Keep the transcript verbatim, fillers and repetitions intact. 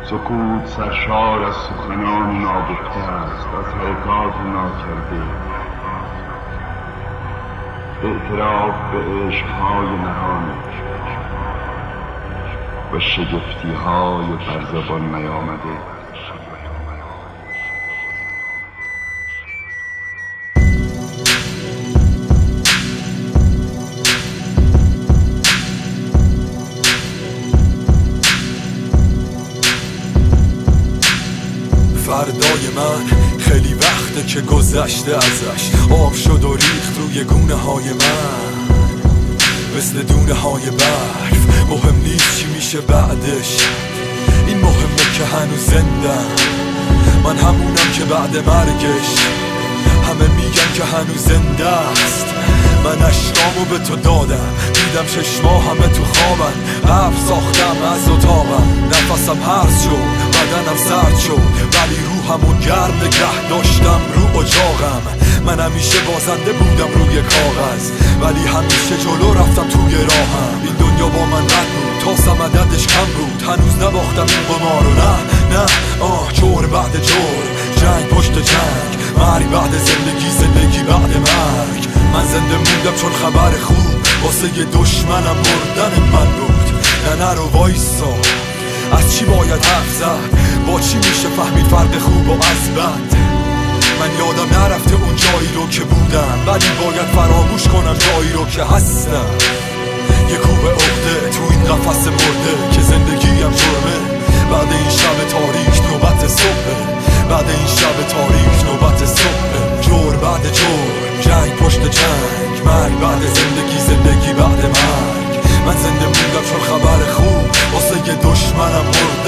سکوت سرشار از سخنان ناگفته است، از حرکات ناکرده، اعتراف به عشقهای نهان و شگفتیهای بر زبان نیامده. فردای من خیلی وقته که گذشته ازش، آب شد و ریخت روی گونه های من مثل دونه های برف. مهم نیست چی میشه بعدش، این مهمه که هنوز زندم، من همونم که بعد مرگش همه میگن که هنوز زنده است. من اشکامو به تو دادم، دیدم چشما همه تو خوابن، قبل ساختم از اتاقم، نفسم هرز شد، بدنم سرد شد، ولی روحمو گرم نگه داشتم رو اجاقم. من همیشه بازنده بودم روی کاغذ، ولی همیشه جلو رفتم توی راهم. این دنیا با من رد بود، تاسم عددش کم بود، هنوز نباختم این قمار رو. نه نه آه، جور بعد جور، جنگ پشت جنگ، مرگ بعد زندگی، زندگی بعد مرگ. من زنده موندم چون خبر خوب واسه یه دشمنم مردن من بود. نه نه رو وایسا، از چی باید حرف زد، با چی میشه فهمید فرق خوب و از بد. من یادم نرفته اون جایی رو که بودم، ولی باید فراموش کنم جایی رو که هستم. یه کوه عقده تو این قفس مرده که زندگیم جرمه. بعد این شب تاریک نوبت صبحه، بعد این شب تاریک نوبت صبحه. جور بعد جور، جنگ پشت جنگ، مرگ بعد زندگی، زندگی بعد مرگ. من زنده موندم چون خبر خوب واسه یه دشمنم مرد